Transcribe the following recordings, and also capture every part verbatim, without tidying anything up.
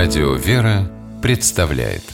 Радио «Вера» представляет.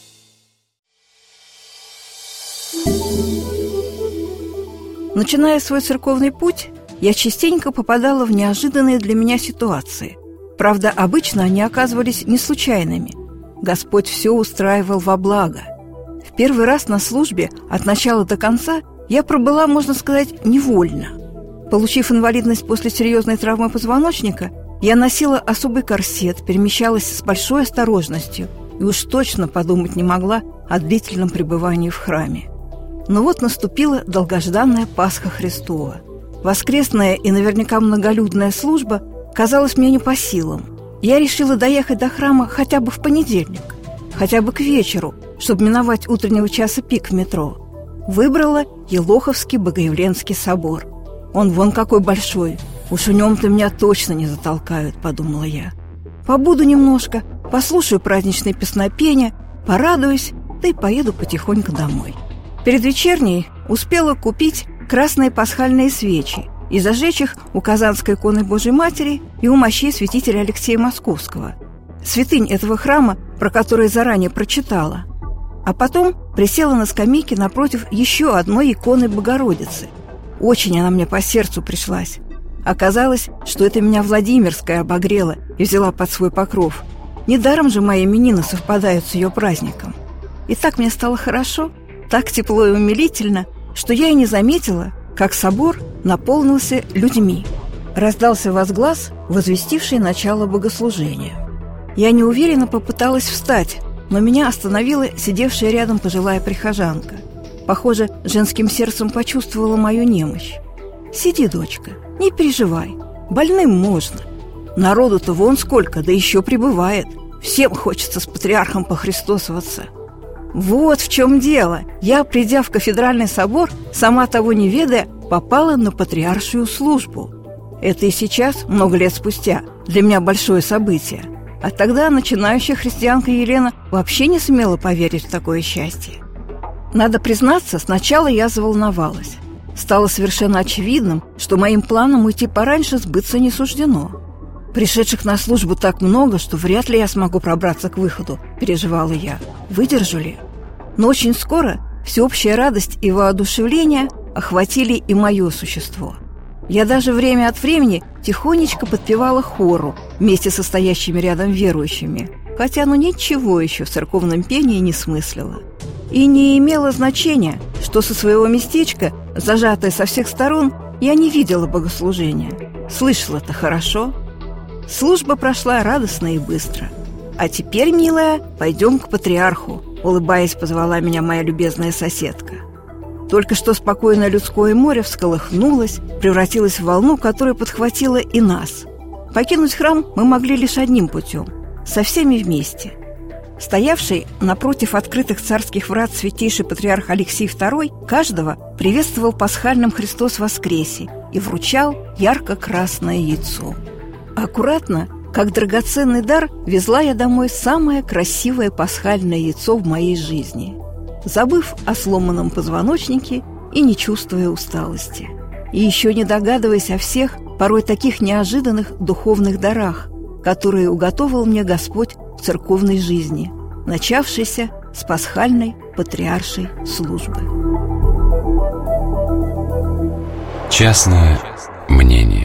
Начиная свой церковный путь, я частенько попадала в неожиданные для меня ситуации. Правда, обычно они оказывались не случайными. Господь все устраивал во благо. В первый раз на службе от начала до конца я пробыла, можно сказать, невольно. Получив инвалидность после серьезной травмы позвоночника, я носила особый корсет, перемещалась с большой осторожностью и уж точно подумать не могла о длительном пребывании в храме. Но вот наступила долгожданная Пасха Христова. Воскресная и наверняка многолюдная служба казалась мне не по силам. Я решила доехать до храма хотя бы в понедельник, хотя бы к вечеру, чтобы миновать утреннего часа пик в метро. Выбрала Елоховский Богоявленский собор. Он вон какой большой. «Уж в нем-то меня точно не затолкают», — подумала я. «Побуду немножко, послушаю праздничные песнопения, порадуюсь, да и поеду потихоньку домой». Перед вечерней успела купить красные пасхальные свечи и зажечь их у Казанской иконы Божией Матери и у мощей святителя Алексея Московского, святынь этого храма, про который заранее прочитала. А потом присела на скамейке напротив еще одной иконы Богородицы. Очень она мне по сердцу пришлась. Оказалось, что это меня Владимирская обогрела и взяла под свой покров. Недаром же мои именины совпадают с ее праздником. И так мне стало хорошо, так тепло и умилительно, что я и не заметила, как собор наполнился людьми. Раздался возглас, возвестивший начало богослужения. Я неуверенно попыталась встать, но меня остановила сидевшая рядом пожилая прихожанка. Похоже, женским сердцем почувствовала мою немощь. «Сиди, дочка, не переживай, больным можно. Народу-то вон сколько, да еще прибывает. Всем хочется с патриархом похристосоваться». Вот в чем дело. Я, придя в кафедральный собор, сама того не ведая, попала на патриаршую службу. Это и сейчас, много лет спустя, для меня большое событие. А тогда начинающая христианка Елена вообще не смела поверить в такое счастье. Надо признаться, сначала я заволновалась. Стало совершенно очевидным, что моим планам уйти пораньше сбыться не суждено. «Пришедших на службу так много, что вряд ли я смогу пробраться к выходу», – переживала я. «Выдержу ли?» Но очень скоро всеобщая радость и воодушевление охватили и мое существо. Я даже время от времени тихонечко подпевала хору вместе со стоящими рядом верующими, хотя ну ничего еще в церковном пении не смыслила. И не имело значения, что со своего местечка, зажатая со всех сторон, я не видела богослужения. Слышала-то хорошо. Служба прошла радостно и быстро. «А теперь, милая, пойдем к патриарху», — улыбаясь, позвала меня моя любезная соседка. Только что спокойное людское море всколыхнулось, превратилось в волну, которая подхватила и нас. Покинуть храм мы могли лишь одним путем — со всеми вместе. Стоявший напротив открытых царских врат святейший патриарх Алексий второй каждого приветствовал пасхальным «Христос воскресе» и вручал ярко-красное яйцо. Аккуратно, как драгоценный дар, везла я домой самое красивое пасхальное яйцо в моей жизни, забыв о сломанном позвоночнике и не чувствуя усталости. И еще не догадываясь о всех, порой таких неожиданных духовных дарах, которые уготовил мне Господь в церковной жизни, начавшейся с пасхальной патриаршей службы. Частное мнение.